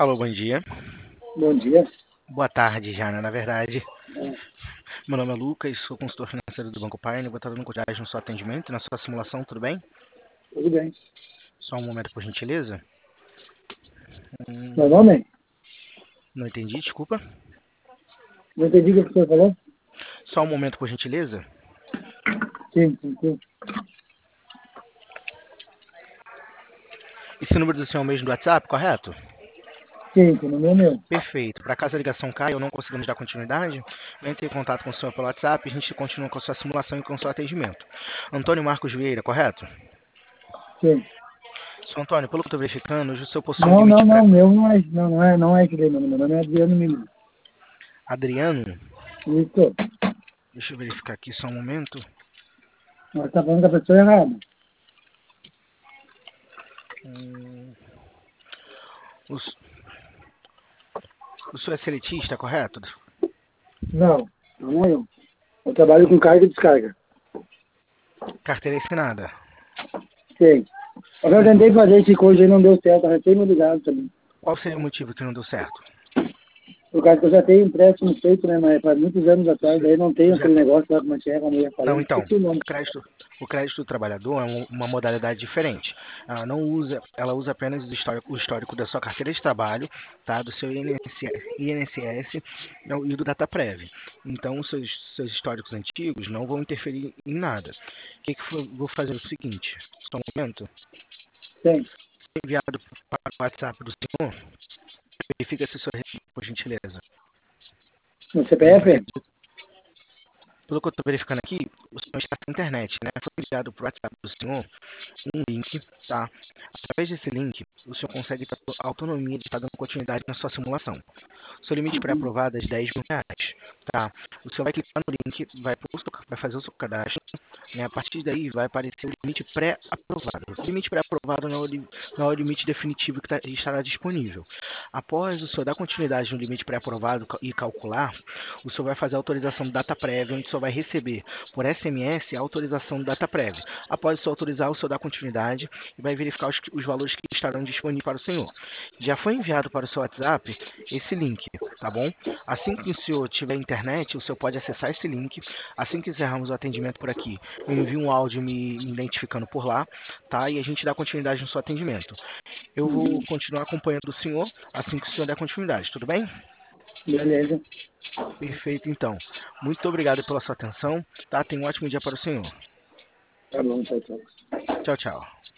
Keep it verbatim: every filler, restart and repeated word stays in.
Alô, bom dia. Bom dia. Boa tarde já, né, na verdade. É, Meu nome é Lucas, sou consultor financeiro do Banco Pioneer. Vou estar dando continuidade no seu atendimento, na sua simulação, tudo bem? tudo bem. Só um momento, por gentileza. Hum, Meu nome? não entendi, desculpa. Não entendi o que você falou? Só um momento, por gentileza. Sim, sim, sim. Esse número do senhor é o mesmo do WhatsApp, correto? Sim, sim, no meu meu. Perfeito. Para caso a ligação caia ou não conseguimos dar continuidade, entre em contato com o senhor pelo WhatsApp e a gente continua com a sua simulação e com o seu atendimento. Antônio Marcos Vieira, correto? Sim. Senhor Antônio, pelo que eu estou verificando, hoje o senhor possui um Não, não, limite pré... não, meu não é, não, não é, não é esse daí, meu nome. Meu nome é Adriano Menino. Adriano, Isso. deixa eu verificar aqui só um momento. Nós tá falando da pessoa errada. Hum, o, s- o senhor é seletista, correto? Não, não é eu. Eu trabalho com carga e descarga. Carteira assinada. Sim. Eu já tentei fazer esse coisa e não deu certo, eu já tenho me ligado também. Qual seria o motivo que não deu certo? Por causa que eu já tenho empréstimo feito, né, mas faz muitos anos atrás, Você daí não tem já aquele negócio lá como é que é, a mulher Não, falando, então, esqueci o nome. o crédito, o crédito do trabalhador é um- uma modalidade diferente. Ela não usa, ela usa apenas o histórico, o histórico da sua carteira de trabalho, tá? Do seu I N S I N S S não, e do Dataprev. Então, os seus, seus históricos antigos não vão interferir em nada. O que, que eu vou fazer é o seguinte, só um momento, Sim. enviado para o WhatsApp do senhor, verifica se o senhor recebeu, por gentileza. No Eu C P F? acredito. Pelo que eu estou verificando aqui, o senhor está sem internet, né? Foi enviado para o WhatsApp do senhor um link, tá? Através desse link, o senhor consegue ter a autonomia de estar dando continuidade na sua simulação. O seu limite pré-aprovado é de dez mil reais, tá? O senhor vai clicar no link, vai, pro seu- vai fazer o seu cadastro, né? A partir daí vai aparecer o limite pré-aprovado. O limite pré-aprovado não é o, li- não é o limite definitivo que tá- estará disponível. Após o senhor dar continuidade no limite pré-aprovado ca- e calcular, o senhor vai fazer a autorização do data prévia, onde o senhor vai receber por S M S a autorização do data prévia. Após o senhor autorizar, o senhor dá continuidade e vai verificar os, os valores que estarão disponíveis para o senhor. Já foi enviado para o seu WhatsApp esse link, tá bom? Assim que o senhor tiver internet, o senhor pode acessar esse link. Assim que encerrarmos o atendimento por aqui, eu envio um áudio me identificando por lá, tá? E a gente dá continuidade no seu atendimento. Eu vou Uhum. continuar acompanhando o senhor assim que o senhor der continuidade, tudo bem? Beleza. Perfeito, então. Muito obrigado pela sua atenção, tá? Tenha um ótimo dia para o senhor. Tá bom, tchau, tchau. Tchau, tchau.